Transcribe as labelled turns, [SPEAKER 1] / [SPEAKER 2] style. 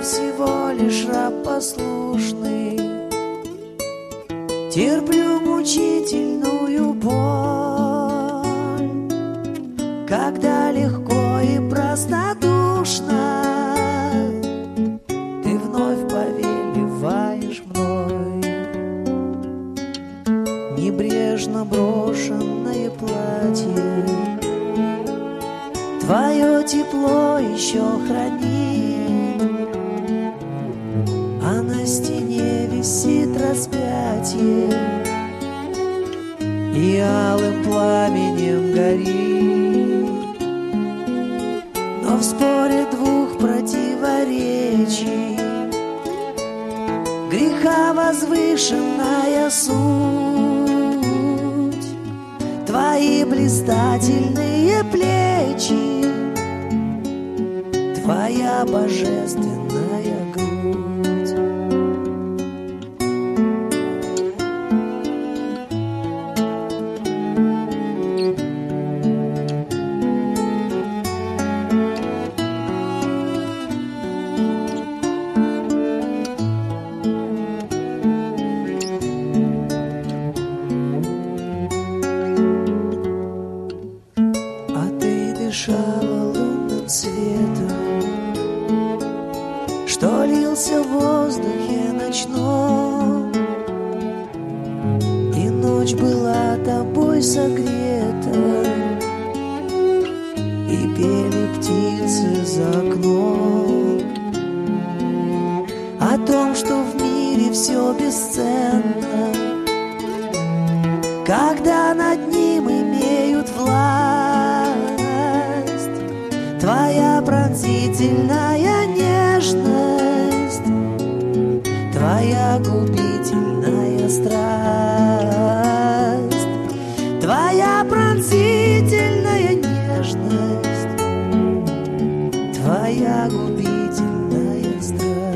[SPEAKER 1] всего лишь раб послушный. Терплю мучительную боль, когда легко и простодушно ты вновь повелеваешь мной. Небрежно брошенное платье твое тепло еще хранит, а на стене висит распятие и алым пламенем горит. Но в споре двух противоречий греха возвышенная суть, твои блистательные плечи, твоя божественная грудь. Дышала лунным светом, что лился в воздухе ночном, и ночь была тобой согрета, и пели птицы за окном о том, что в мире все бесценно, когда над ним имеют власть. Твоя пронзительная нежность, твоя губительная страсть, твоя пронзительная нежность, твоя губительная страсть.